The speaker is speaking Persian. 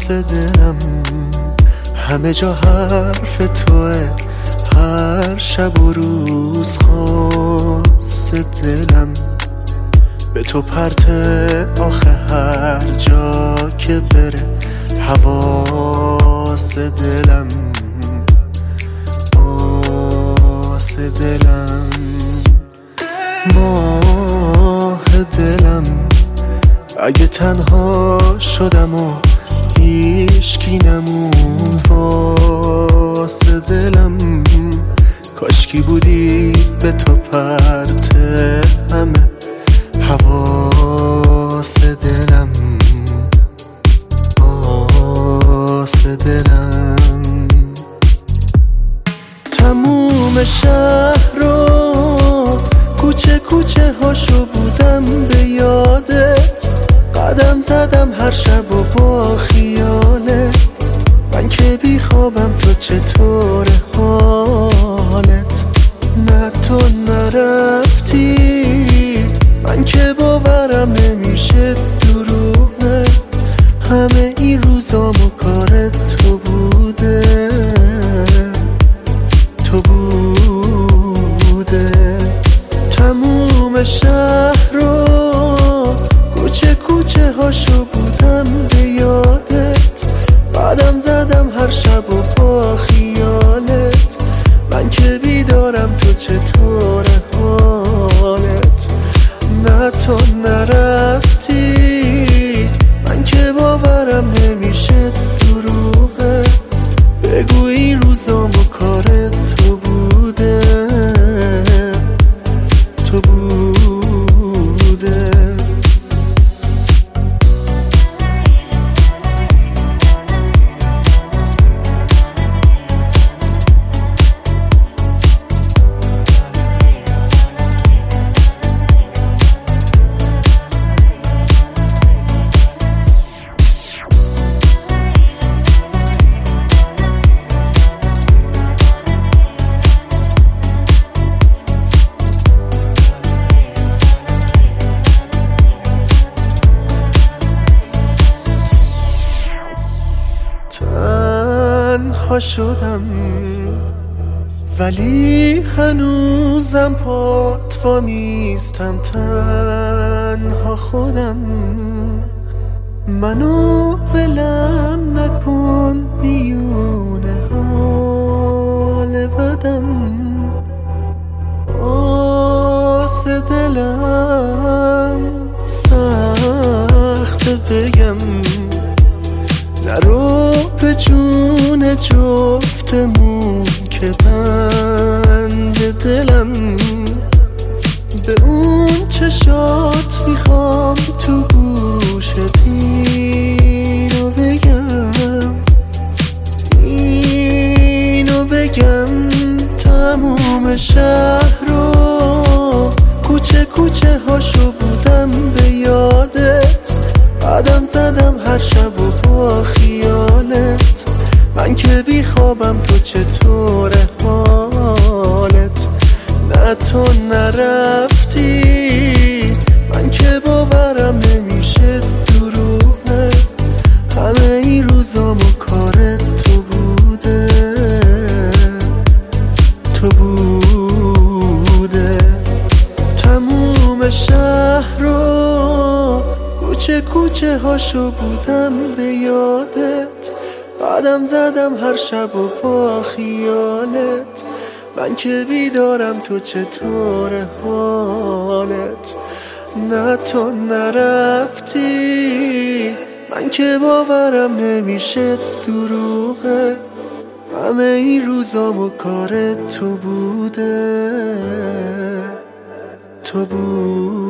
واسه دلم همه جا حرف توه، هر شب و روز خواست دلم به تو پرته آخه هر جا که بره حواس دلم واسه دلم ماه دلم اگه تنها شدم و هیچکی نمون واسه دلم کاشکی بودی به تو پرته همه حواس دلم واسه دلم تموم شهر رو کوچه کوچه هاشو بودم به یادت قدم زدم هر شب و با خیالت من که بی خوابم تو چطوره حالت نه تو نرفتی من که باورم نمیشه دروغه همه این روزام و کارت تو بوده تو بوده تموم شهر رو کوچه کوچه هاشو بودم به یادت قدم زدم هر شب و با خیالت من که بیدارم تو چطوره حالت نه تو نرفتی من که باورم نمیشه دروغه بگو این روزام و کارت تو بوده تو بوده تنها شدم ولی هنوزم پات وامیستم تنها خودم منو ولم نکن میونه حال بدم واسه دلم سخت بگم نرو به جون جفتمون که بند دلم به اون چشات میخوام تو گوشت اینو بگم تموم شهر رو کوچه کوچه هاشو بودم به یادت قدم زدم هر شب و با خیالت من که بی خوابم تو چطوره حالت نه تو نرفتی من که باورم نمیشه دروغه همه این روزام و کارت تو بوده تو بوده تموم شهر رو کوچه کوچه هاشو بودم به یادت قدم زدم هر شب و با خیالت من که بیدارم تو چطوره حالت نه تو نرفتی من که باورم نمیشه دروغه همه این روزام و کارت تو بوده تو بوده